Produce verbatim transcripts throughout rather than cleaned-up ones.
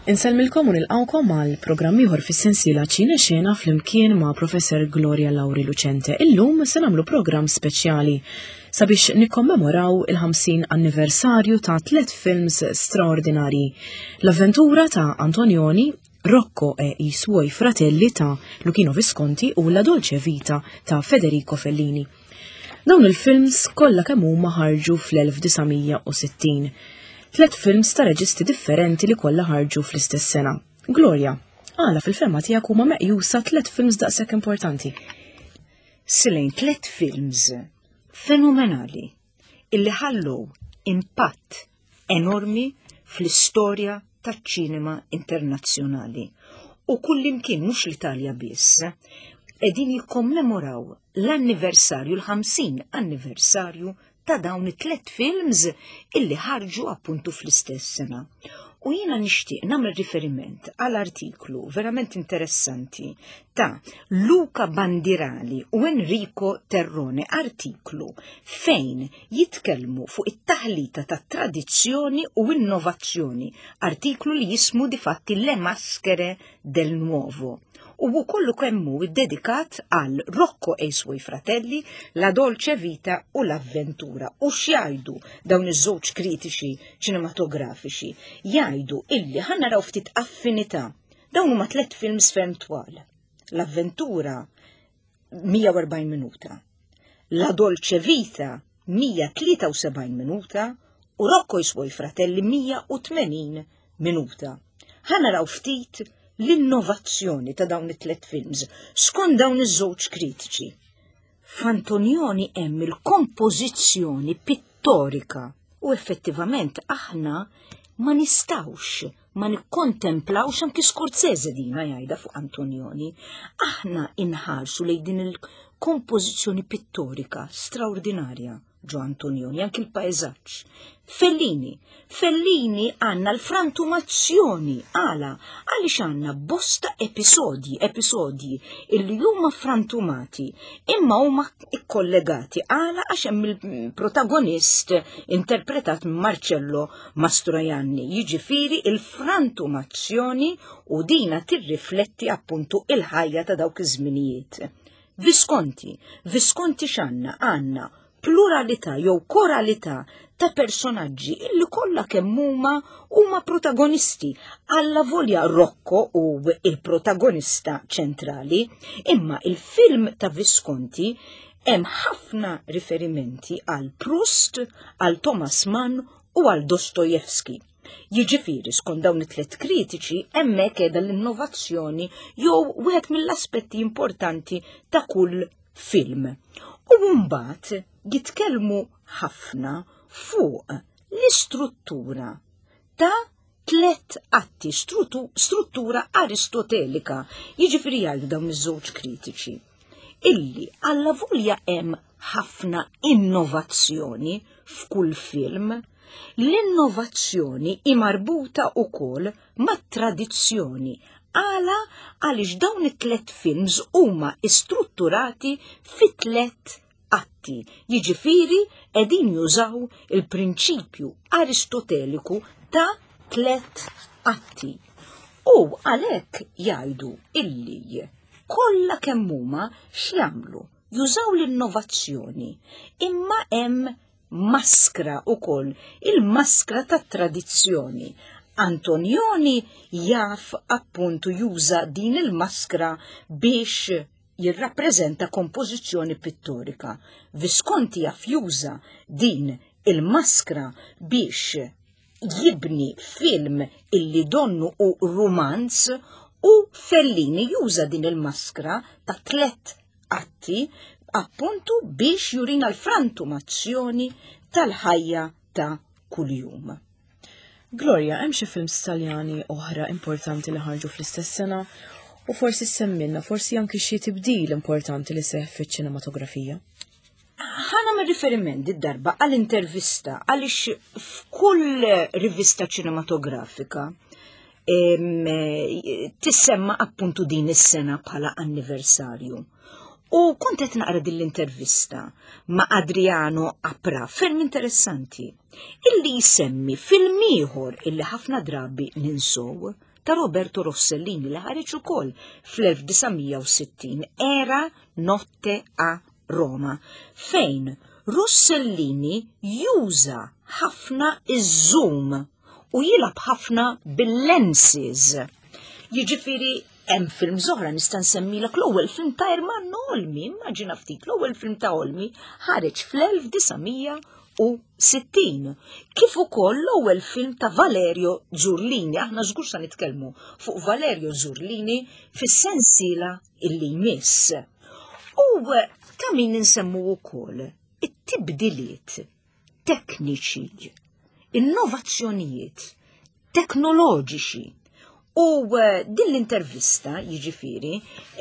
Insellmilkom u nilqawkom mal programm ieħor fis-sensiela Ċina Xena flimkien ma' Professor Gloria Lauri Lucente. Illum se nagħmlu programm speċjali sabiex nikkommemoraw il-ħamsin anniversarju ta' tliet films straordinarji. L-avventura ta' Antonioni, Rocco e i suoi fratelli ta' Luchino Visconti u La Dolce Vita ta' Federico Fellini. Dawn il-films kollha kemm huma ħarġu fl-elf-tisa' u Tlet films ta' reġisti differenti li kollha ħarġu fl-istess sena. Gloria, għala fil-ferma tiegħek huma meqjusa tlet films daqshekk importanti. Silejn tlet films fenomenali illi ħallu impatt enormi fl-istorja taċ-ċinema internazzjonali. U kullimkien mhux l-Italja biss qegħdin jikkommemoraw l-anniversarju l-ħamsin anniversarju ta' dawn it-tlet films illi ħarġu appuntu fl-istess sena. U jiena nixtieq nagħmel riferiment għal artiklu verament interessanti ta' Luca Bandirali u Enrico Terrone, artiklu fejn jitkellmu fuq it-taħlita ta' tradizzjoni u innovazzjoni, artiklu li jismu difatti Le Maschere del Nuovo. U kollu kemmu dedikat għal Rocco e i suoi fratelli, La Dolce Vita u L'Avventura. U x'jgħidu dawn iż-żewġ kritiċi ċinematografiċi? Jgħidu illi ħannaraw ftit affinità. Dawn huma tliet films ferm twal. L'Avventura mija u erbgħin minuta, La Dolce Vita mija u tlieta u sebgħin minuta u Rocco e i suoi fratelli mija u tmenin minuta. Ħannaraw ftit l-innovazzjoni ta' dawn it-tlet films skont dawn iż-żewġ kritiċi. F'Antonioni hemm il-kompożizzjoni pittorika u effettivament aħna ma nistawx ma nikkontemplawx anki Scorsese dina jgħidha fuq Antonioni. Aħna inħarsu lejn din il-kompożizzjoni pittorika straordinarja ġo Antonioni, anki l-paesaġġ. Fellini, Fellini għanna l-frantumazzjoni għala, għaliex għanna bosta episodji, episodji illi huma frantumati, imma huma kollegati għala għax hemm il-protagonist interpretat minn Marcello Mastroianni, jiġifieri il-frantumazzjoni u dina tirrifletti appuntu il-ħajja ta' dawk iż-żminijiet. Visconti, Visconti x'għandna għandna pluralità jew koralità ta' personaġġi illi kollha kemm huma huma protagonisti alla volja Rocco u il-protagonista ċentrali, imma il-film ta' Visconti hemm ħafna riferimenti għal Proust, għal Thomas Mann u għal Dostojevski. Jiġifieri skont dawn it-tliet kritiċi hemmhekk qiegħda l-innovazzjoni jew wieħed mill-aspetti importanti ta' kull film. U mbagħad jitkellmu ħafna fuq l-istruttura ta' tlet atti, struttura aristotelika, jiġifieri għal dawn iż-żewġ kritiċi, illi alla volja hemm ħafna innovazzjoni f'kull film, l-innovazzjoni hi marbuta wkoll mat-tradizzjoni. Għala għaliex dawn it-tlet films huma istrutturati fi tlet atti, jiġifieri qegħdin jużaw il-prinċipju aristoteliku ta' tlet atti. U għalhekk jgħidu illi kollha kemm huma x'jagħmlu, jużaw l-innovazzjoni, imma hemm maskra ukoll, il-maskra tat-tradizzjoni. Antonioni jaf appuntu juża din il-maskra biex jirrappreżenta kompożizzjoni pittorika. Visconti jaf juża din il-maskra biex jibni film illi donnu u romanz u Fellini juża din il-maskra ta' tlet atti appuntu biex jurina l-frantumazzjoni tal-ħajja ta' kuljum. Gloria, hemm xi films Taljani oħra importanti li ħarġu fl-istess sena u forsi semmilna forsi anke xi tibdil importanti li seħħ fiċ-ċinematografija. Ħana ma' riferiment id-darba għall-intervista għaliex f'kull rivista ċinematografika tissemma appuntu din is-sena bħala anniversarju. U kont qed naqra din l-intervista ma' Adriano Apra, ferm interessanti, illi jsemmi film ieħor illi ħafna drabi ninsow ta' Roberto Rossellini li ħareġ ukoll fl-elf-tisa' era Notte a Roma, fejn Rossellini juża ħafna iż-zoom u jilab ħafna bil-lenses. Jiġifieri hemm film oħra nista' nsemmilek l-ewwel film ta' Ermanno Olmi, immaġina ftit l-ewwel film ta' Olmi ħareġ fl-elf-tisa' u sittin. Kif ukoll l-ewwel film ta' Valerio Zurlini, aħna żgur se nitkellmu fuq Valerio Zurlini fis-sensiela illi jmiss. U ta' min insemmu wkoll it-tibdiliet tekniċi, innovazzjonijiet teknoloġiċi. U din l-intervista, jiġifieri,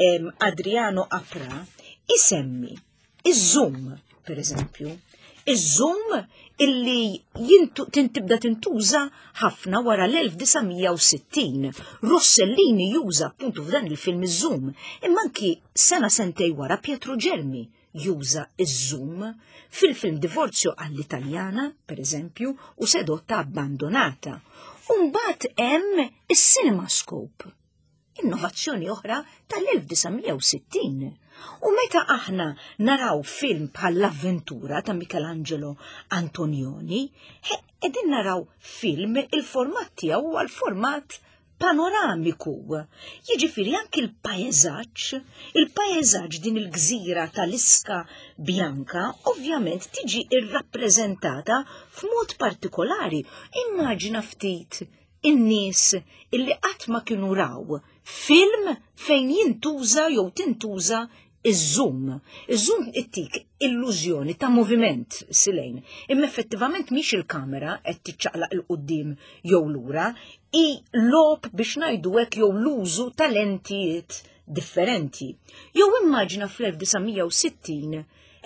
Adriano Apra isemmi iż-zoom, per eżempju, iż-zoom illi tibda tintuża ħafna wara l-elf-tisa' u sittin. Rossellini juża appuntu f'dan il-film iż-zoom, imma anki sena sentej wara Pietro Germi juża iż-zoom fil-film Divorzio għall-Italjana, per eżempju, u Sedotta abbandonata. Umbagħad hemm is-CinemaScope, innovazzjoni oħra tal-elf-tisa' u sittin. U meta aħna naraw film bħal L-Avventura ta' Michelangelo Antonioni, qegħdin naraw film il-format tiegħu huwa l-format panoramiku. Jiġifieri anki il-pajjeżaġġ, il-pajjeżaġġ din il-gżira tal-Iska Bjanka ovvjament tiġi irrappreżentata f'mod partikolari. Immaġina ftit in-nies illi qatt ma kienu raw film fejn jintuża jew tintuża iż-zoom. Iż-zoom ittik illużjoni ta' moviment silejn. Imma effettivament mhix il-kamera qed tiċċaqlaq il-qudiem jew lura, i lob biex ngħidu hekk jew l-użu ta' lentijiet differenti. Jew immaġina fl-elf-tisa' u sittin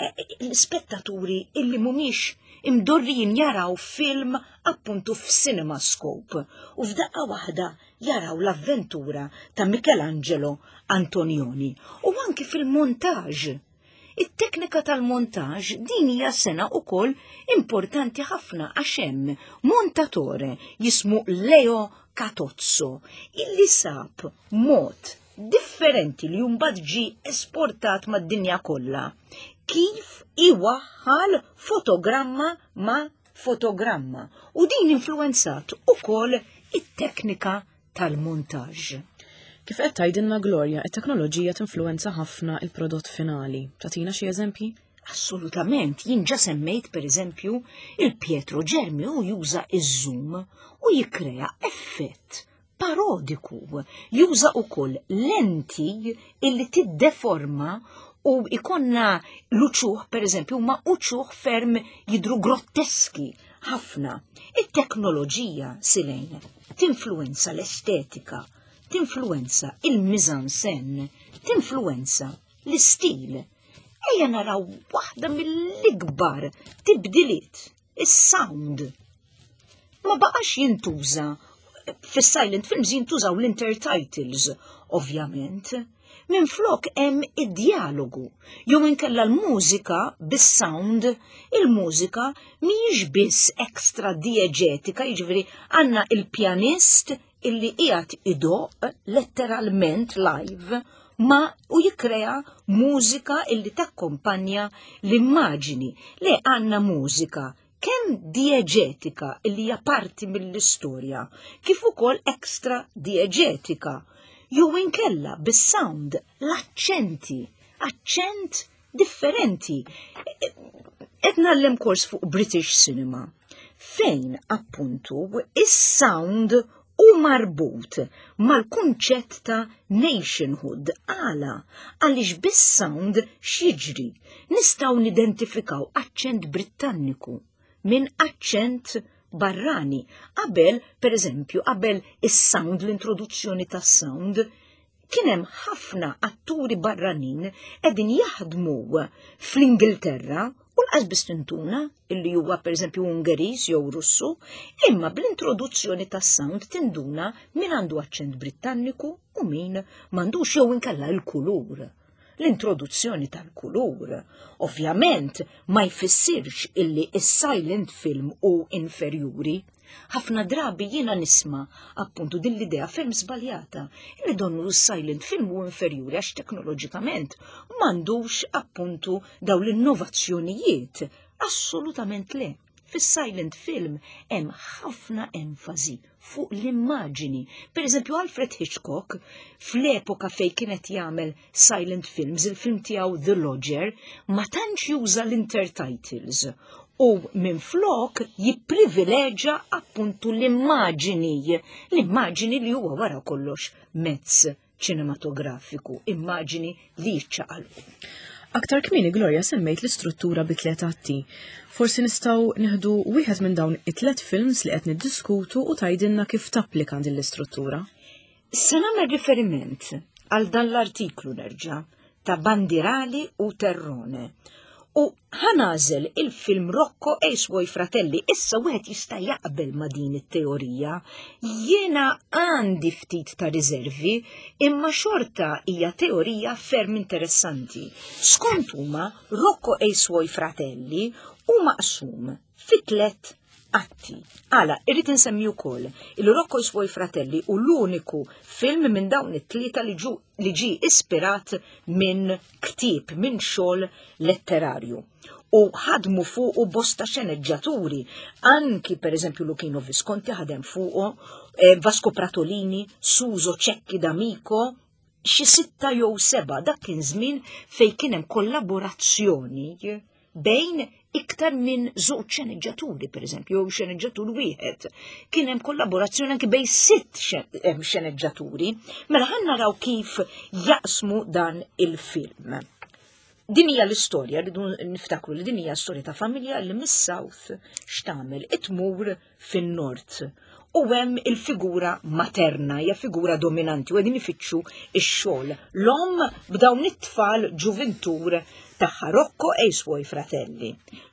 l-spettaturi illi mhumiex imdorrijin jaraw film appuntu f'CinemaScope u f'daqqa waħda jaraw l-avventura ta' Michelangelo Antonioni. U anki fil-montaġ. It-teknika tal-montaġ din hija sena wkoll importanti ħafna għax hemm montatore jismu Leo Catozzo illi sab mod differenti li jumbat ġi esportat mad-dinja kollha. Kif iwaħħal fotogramma ma' fotogramma u din influenzat ukoll it-teknika tal-montaġġ. Kif qed tgħidilna Gloria, it-teknoloġija tinfluwenza ħafna il-prodott finali. Tatina xi eżempji? Assolutament, jien ġa semmejt pereżempju il-Pietro Germi u juża iż-zoom u jikkrea effett parodiku. Juża ukoll lenti illi tiddeforma u ikonna l-uċuħ, per eżempju, ma uċuħ ferm jidru grotteski ħafna. Il-teknoloġija silejn tinfluenza l-estetika, tinfluenza il-mizansen, tinfluenza l-istil. Ejja naraw waħda mill-ikbar tibdiliet, is-sound. Ma baqax jintuża fis-silent films jintużaw l-intertitles, ovvjament. Minflok hemm id-dialogu, jew inkella l-mużika bis-sound, il-mużika mhijiex biss ekstra diegetika, jiġifieri għandna il-pjanist illi qiegħed idoq letteralment live ma u jikkrea mużika illi takkompanja l-immaġini. Le għandna mużika kemm diegetika illi hija parti mill-istorja, kif ukoll ekstra diegetika. Jew inkella bis-sound, l-aċċenti, aċċent differenti. Qed nagħllem kors fuq British Cinema, fejn appuntu is-sound u marbut mal-kunċett ta' nationhood għala għaliex bis-sound x'jiġri. Nistgħu nidentifikaw aċċent Britanniku minn aċċent barrani. Qabel, per eżempju, qabel is-sound, l-introduzzjoni tas-sound, kien hemm ħafna atturi barranin qegħdin jaħdmu fl-Ingilterra u l-qasbis tintuna illi huwa per eżempju Ungeriż jew Russu, imma bl-introduzzjoni tas-sound tinduna min għandu aċċent Britanniku u min m'għandux jew inkella l-kulur. L-introduzzjoni tal-kulur, ovvjament ma jfissirx illi is-silent film u inferjuri, Ħafna drabi jiena nisma' appuntu din l-idea ferm żbaljata li donnu l-silent film u inferjuri għax teknoloġikament m'għandux appuntu daw l-innovazzjonijiet. Assolutament le. Fis-silent film hemm ħafna enfasi fuq l-immaġini. Per eżempju, Alfred Hitchcock, fl-epoka fej kienet jagħmel silent films, il-film tiegħu The Lodger, ma tantx juża l-intertitles. U minn flok jipprivileġġa appuntu l-immaġini, l-immaġini li huwa wara kollox mezz ċinematografiku, immaġini li jiċċaqalqu. Aktar kmini Gloria semmejt l-istruttura bi tliet atti. Forsi nistgħu nieħdu wieħed minn dawn it-tliet films li qed niddiskutu u tgħidilna kif tapplika din l-istruttura. Se nagħmel riferiment għal dan l-artiklu nerġa' ta' Bandirali u Terrone. U ħanażel il-film Rocco e i suoi fratelli, issa wieħed jista' jaqbel ma' din it-teorija. Jiena għandi ftit ta' riservi, imma xorta hija teorija ferm interessanti. Skont huma Rocco e i suoi fratelli u maqsum fi tlet atti. Għala, irrid insemmi wkoll il-Rocco e i suoi fratelli u l-uniku film minn dawn it-tlieta li ġu li ġi ispirat minn ktieb, minn xogħol letterarju. U ħadmu fuqu bosta xeneġġaturi, anki per eżempju Luchino Visconti ħadem fuqu, eh, Vasco Pratolini, Suso Cecchi d'Amico, xi sitta jew seba' dak kien żmien fejn kien hemm kollaborazzjoni bejn iktar minn żewġ xeneġġaturi, per eżempju, jew xeneġġatur wieħed. Kien hemm kollaborazzjoni anke bejn sitt xeneġġaturi, mela ħan naraw kif jaqsmu dan il-film. Din hija l-istorja li niftakru li din hija storja ta' familja li mis-South x'tagħmel itmur fin-Nord. U hemm il-figura materna, hija figura dominanti u qegħdin ifittxu x-xogħol. L-om b'dawn it-tfal ġuventur tagħha Rocco e i suoi fratelli.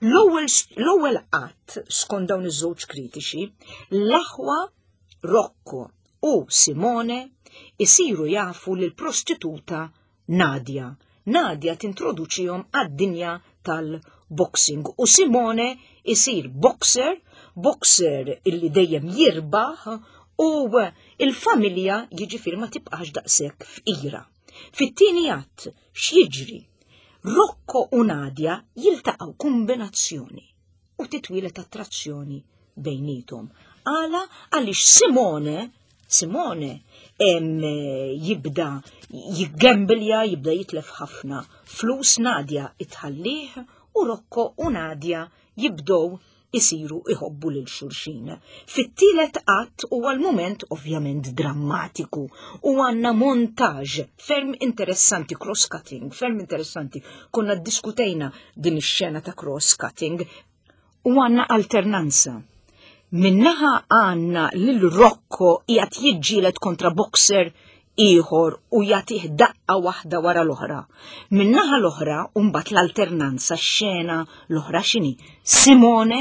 L-ewwel qatt skont dawn iż-żewġ kritiċi, l-aħwa Rocco u Simone isiru jafu lil prostituta Nadia. Nadia tintroduċihom għad-dinja tal-boxing u Simone isir boxer, boxer illi dejjem jirbaħ u il-familja jiġifieri ma tibqax daqshekk f'ira. Fit-tieni att x'jiġri? Rocco u Nadia jiltaqgħu kombinazzjoni u titwilet attrazzjoni bejnietom. Għala għaliex Simone Simone em, jibda jiggembelja, jibda jitlef ħafna flus, Nadia itħallih u Rocco u Nadia jibdow isiru iħobbu lil xulxin. Fit-tielet qatt huwa l-mument ovvjament drammatiku u għandna montaġġ ferm interessanti, cross-cutting, ferm interessanti. Konna ddiskutejna din ix-xena ta' cross-cutting u għandna alternanza. Minnaħa għandna lil Rocco qiegħed jiġġieled kontra boxer ieħor u jagħtih daqqa waħda wara l-oħra. Minnaħa l-oħra mbagħad l-alternanza x-xena l-oħra x'inhi? Simone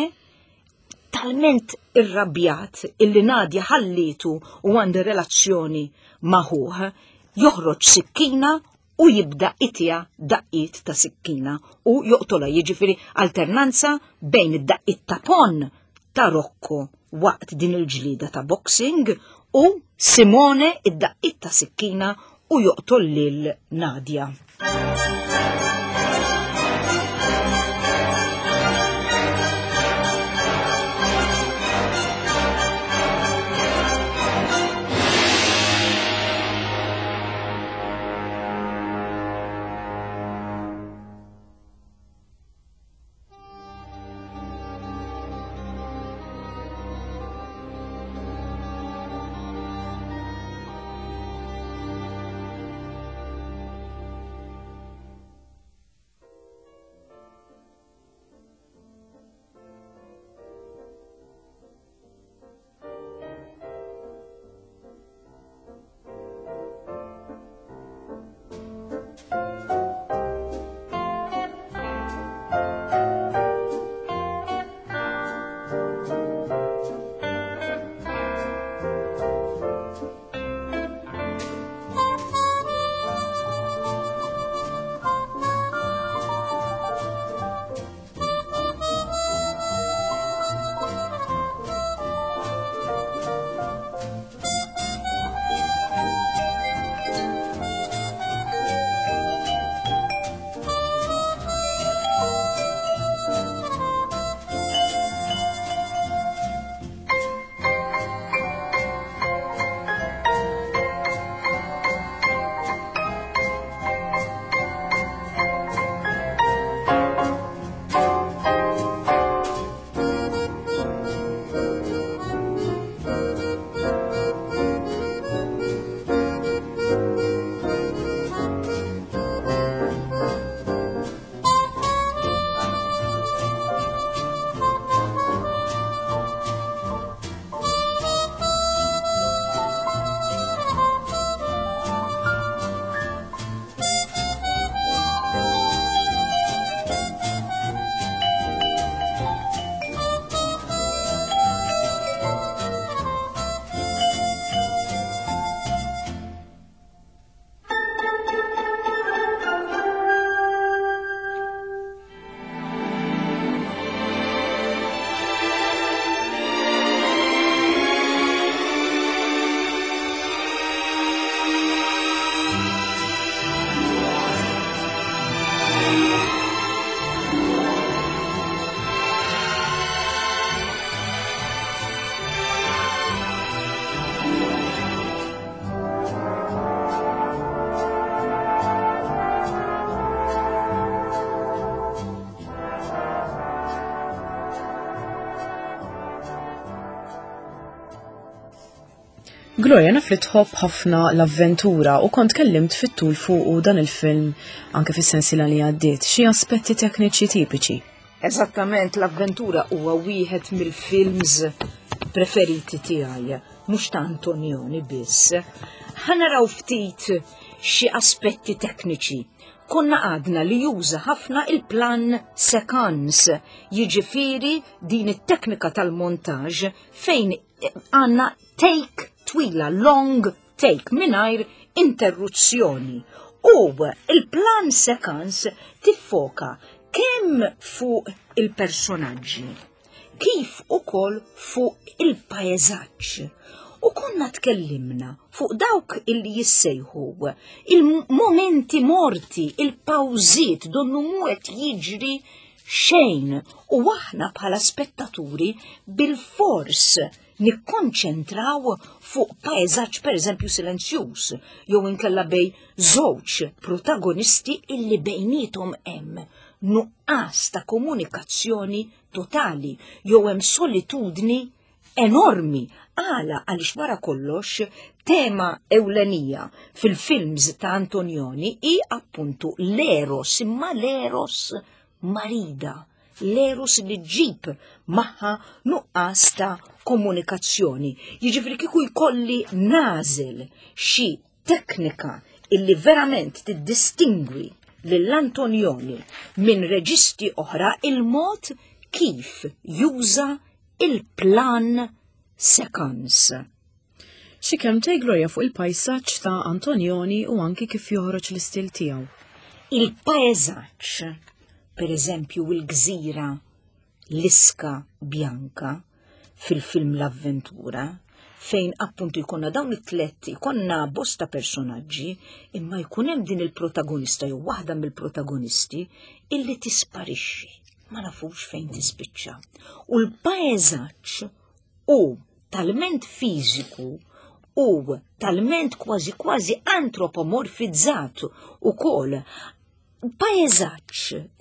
talment irrabjat illi Nadia ħallitu u għandu relazzjoni magħha, joħroġ sikkina u jibda itja daqqiet ta' sikkina u joqtolha, jiġifieri alternanza bejn id-daqqiet ta' pon ta' Rocco waqt din il-ġlida ta' boxing u Simone id-daqqiet ta' sikkina u joqtol lil Nadia. Gloria, naf li tħobb ħafna l-avventura u kont kellimt fit-tul fuq u dan il-film anke fis-sensiela li għaddiet. Xi aspetti tekniċi tipiċi? Eżattament, l-avventura huwa wieħed mill-films preferiti tiegħi, mhux ta' Antonioni biss. Ħanaraw ftit xi aspetti tekniċi. Konna għadna li juża ħafna il-plan sequence, jiġifieri din it-teknika tal-montaġġ fejn għandna take twila, long take, mingħajr interruzzjoni. U il-plan sequence tiffoka kemm fuq il-personaġġi, kif ukoll fuq il-pajjeżaġġ. U konna tkellimna fuq dawk illi jissejħu il-momenti morti, il-pawżiet, donnu mwet jiġri xejn u aħna bħala spettaturi bil-fors nikkonċentraw fuq pajjeżaġġ pereżempju silenzjuż, jew inkella bej żewġ protagonisti illi bejnietom hemm nuqqas ta' komunikazzjoni totali, jew hemm solitudni enormi. Għala għaliex wara kollox tema ewlenija fil-films ta' Antonioni hi appuntu l-eros, imma l-eros marida, l-eros li ġib magħha nuqqas ta' komunikazzjoni. Jiġifieri kieku jkolli nażel xi teknika illi verament tiddistingwi lill-Antonioni minn reġisti oħra il-mod kif juża il-plan sequence. Xi kemm tej Gloria fuq il-pajsaġġ ta' Antonioni u anki kif joħroġ l-istil tiegħu. Il-pajsaġġ, pereżempju il-gżira l-iska bjanka fil-film L-Avventura, fejn appuntu jkollna dawn it-tletti, jkollna bosta personaġġi, imma jkun hemm din il-protagonista jew waħda mill-protagonisti illi tisparixxi, ma nafux fejn tispiċċa. U l-pajsaġġ u talment fiżiku u talment kważi kważi antropomorfizzat ukoll pajsaġġ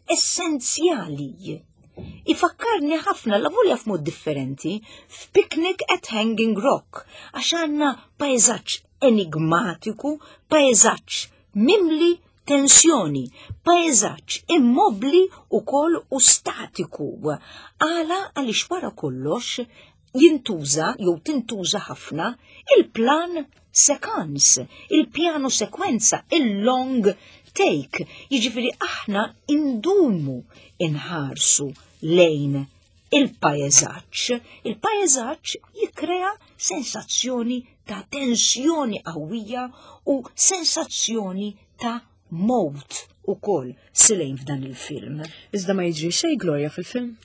essenzjali. Ifakkarni ħafna l-avolja f'mod differenti f'Picnic at Hanging Rock, għax għandna pajsaġġ enigmatiku, pajsaġġ mimli tensjoni, pajsaġġ immobli ukoll u statiku. Għala għaliex wara kollox jintuża jew tintuża ħafna il-plan sequence, il-pjano sekwenza, il-long take. Jiġifieri aħna indumu inħarsu lejn il-pajjeżaġġ. Il-pajjeżaġġ jikkrea sensazzjoni ta' tensjoni qawwija u sensazzjoni ta' mowt ukoll silejn f'dan il-film. Iżda ma jiġri xejn Gloria fil-film?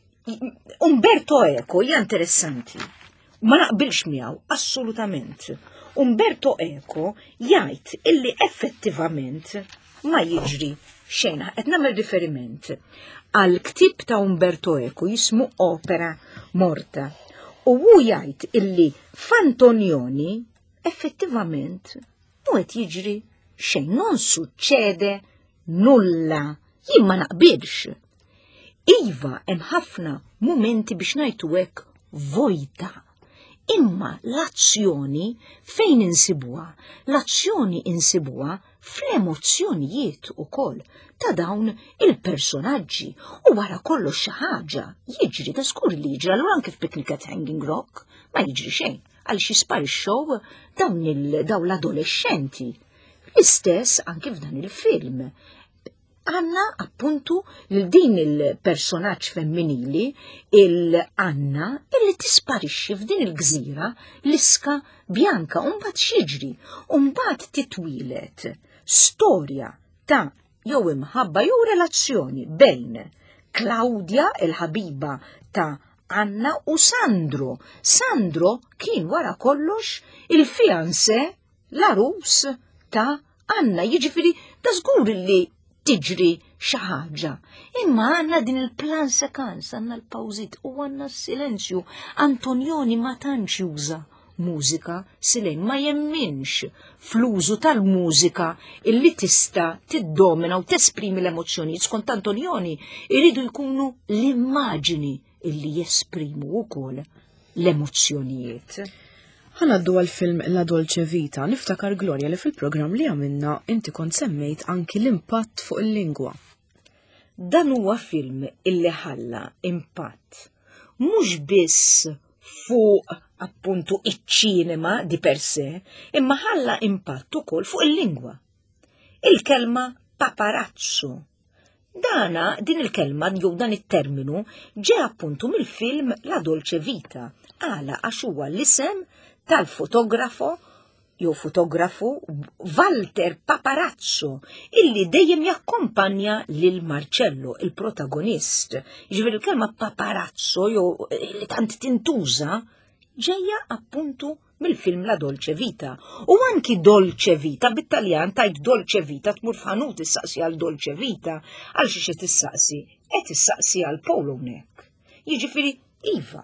Umberto Eco hija interessanti. Ma naqbilx miegħu assolutament. Umberto Eco jgħid illi effettivament ma jiġri xejn. Qed nagħmel riferiment għal ktib ta' Umberto Eco jismu Opera Morta. U hu jgħid illi f'Antonioni effettivament mu qed jiġri xejn, non succede nulla. Jien ma naqbilx. Iva hemm ħafna mumenti biex ngħidu hekk vojta. Imma l-azzjoni fejn insibuha? L-azzjoni insibuha fl-emozzjonijiet ukoll ta' dawn il-personaġġi u wara kollox xi ħaġa jiġri ta' skur li jiġri allura anke f'Picnic at Hanging Rock ma jiġri xejn għaliex jisparixxew dawn dawn l-adolescenti. L-istess anke f'dan il-film. Għanna appuntu l-din il-personaġġ femminili, il-Anna, illi tisparixxi f'din il-gżira l-iska bjanka, u mbagħad xiġri, u mbagħad titwilet storja ta' jew imħabba jew relazzjoni bejn Claudia, il-ħabiba ta' Anna, u Sandro. Sandro kien wara kollox il-fiancé, l-arus ta' Anna, jiġifieri ta' żgur li tiġri xi ħaġa. Imma għandna din il-plan sequence, għandna l-pawżit u għandna s-silenzju. Antonioni ma tantx juża mużika silejn, ma jemminx fl-użu tal-mużika illi tista' tiddomina u tesprimi l-emozzjonijiet. Skont Antonioni iridu jkunu l-immaġini illi jesprimu wkoll l-emozzjonijiet. Ħanaddu għal-film La Dolce Vita, niftakar Gloria li fil-programm li għamilna inti kont semmejt anki l-impatt fuq il-lingwa. Dan huwa film illi ħalla impatt mhux biss fuq appuntu iċ-ċinema di per sé, imma ħalla impatt ukoll fuq il-lingwa. Il-kelma paparazzo. Dana din il-kelma jew dan it-terminu ġe appuntu mill-film La Dolce Vita, għala għax huwa l-isem tal-fotografo jew fotografu Walter Paparazzo, illi dejjem jakkompanja lil Marcello, il-protagonist. Ġifieri il-kelma paparazzo jew li tant tintuża ġejja appuntu mill-film La Dolce Vita. U anki Dolce Vita, bit-Taljan tajt Dolce Vita tmur f'ħanut issaqsi għal Dolce Vita, għal xi qed issaqsi, qed issaqsi għal Polonek. Jiġifieri iva,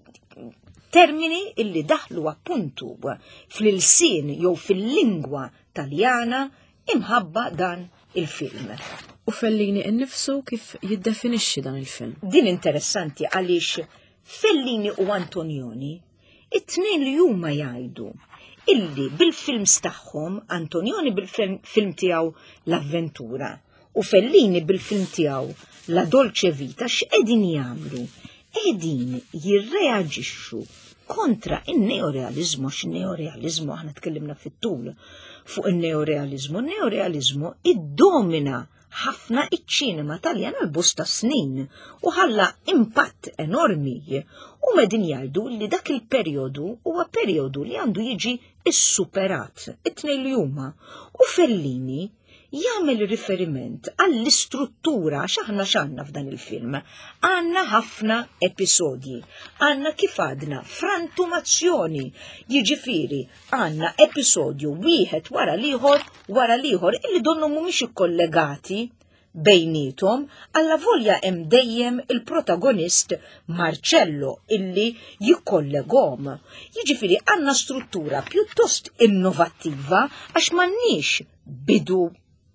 termini illi daħlu appuntu fl-ilsien jew fil-lingwa Taljana imħabba dan il-film. U Fellini innifsu kif jiddefinixxi dan il-film. Din interessanti għaliex Fellini u Antonioni it-tnejn li huma jgħidu illi bil-films tagħhom, Antonioni bil-film tiegħu L-Avventura u Fellini bil-film tiegħu La Dolce Vita x'qegħdin jagħmlu? Qegħdin jirreaġixxu kontra il-neorealizmu, għax il-neorealizmu, aħna tkellimna fit-tul fuq il-neorealizmu. Il-neorealizmu id-domina ħafna iċ-ċinema Taljan għal bosta snin u ħalla impatt enormi u medin jgħidu li dak il-perjodu huwa perjodu li għandu jiġi issuperat, it-tnejn li huma. U Fellini jagħmel riferiment għall-istruttura x'aħna x'għandna f'dan il-film. Għandna ħafna episodji, għandna kif għadna frantumazzjoni, jiġifieri għandna episodju wieħed wara l-ieħor wara l-ieħor illi donnu mhumiex ikkollegati bejnietom, alla volja hemm dejjem il-protagonist Marcello illi jikkollegom. Jiġifieri għandna struttura pjuttost innovattiva għax m'għandniex bidu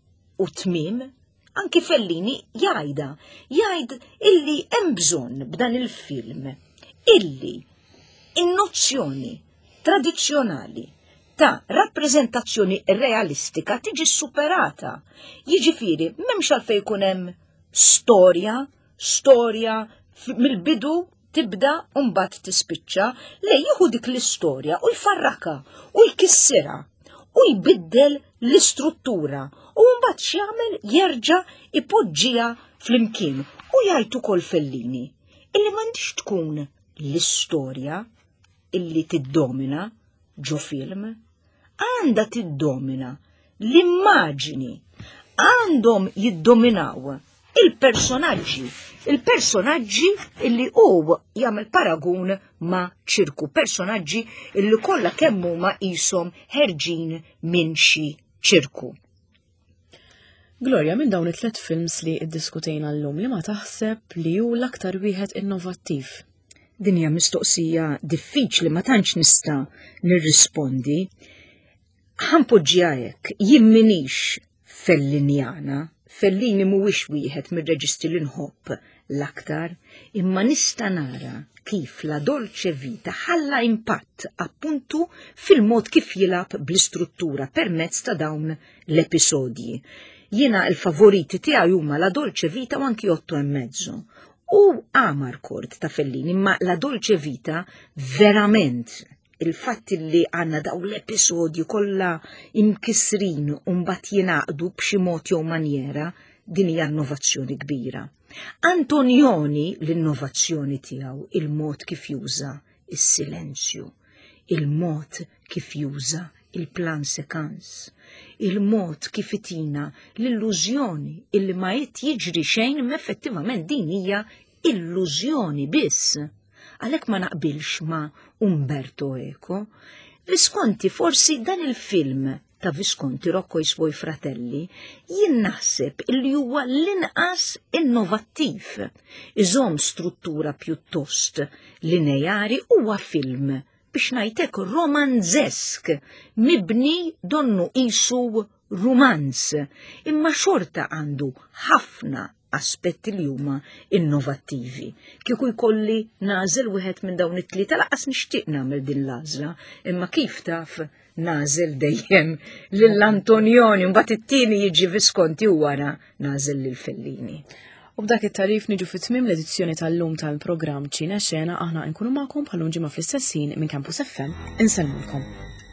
u tmim, anki Fellini jgħida, jgħid illi hemm bżonn b'dan il-film illi in-nozzjoni tradizzjonali ta' rappreżentazzjoni realistika tiġi superata. Jiġifieri m'hemmx għalfejn jkun hemm storja, storja mill-bidu tibda u mbagħad tispiċċa, lej jieħu dik l-istorja u jfarraka u jkissirha u jbiddel l-istruttura u mbagħad x'jagħmel jerġa' ipoġġiha flimkien u jgħid ukoll Fellini illi m'għandix tkun l-istorja illi tiddomina ġo film, għandha tiddomina l-immaġini, għandhom jiddominaw il-personaġġi, il-personaġġi illi hu jagħmel paragun ma' ċirku, personaġġi illi kollha kemm huma qishom ħerġin minn xi ċirku. Gloria, minn dawn it-tlet films li iddiskutejna llum li ma taħseb li hu l-aktar wieħed innovattiv? Din hija mistoqsija diffiċli ma tantx nista' nirrispondi. Ħanpoġġiha hekk, jien minix Fellinjana, Fellini mhuwiex wieħed mir-reġistri li nħobb l-aktar, imma nista' nara kif La Dolce Vita ħalla impatt appuntu fil-mod kif jilab bl-istruttura permezz ta' dawn l-episodji. Jiena l-favoriti tiegħi huma La Dolce Vita u anki Otto e mezzo. U Amarcord ta' Fellini, ma La Dolce Vita verament il-fatt li għanna daw l-episodju kollha imkisrin u mbagħad jingħaqdu b'xi mod jew maniera, din hija innovazzjoni kbira. Antonioni l-innovazzjoni tiegħu, il-mod kif juża is-silenzju, il-mod kif juża il-plan sekans, il-mod kif itina l-illużjoni illi ma jett jiġri xejn imma effettivament din hija illużjoni biss. Għalhekk ma naqbilx ma' Umberto Eco. Visconti forsi dan il-film ta' Visconti Rocco e i suoi fratelli jien naħseb illi huwa l-inqas innovattiv. Iżomm struttura pjuttost lineari huwa film biex ngħidlek romanzesk, mibni donnu qisu rumanz, imma xorta għandu ħafna aspetti li huma innovattivi. Kieku jkolli nażel wieħed minn dawn it-tlieta laqas nixtieq nagħmel din l-għażla, imma kif taf nażel dejjem lill-Antonjoni mbagħad it-tieni jiġi Visconti u wara nażel lil Fellini. U b'dak it-tarif niġu fit-tmiem l-edizzjoni tal-lum tal-programm Ċina Xena aħna nkunu magħkom bħal ġimgħa fl-istess ħin minn Campus F M. Insellmulkom.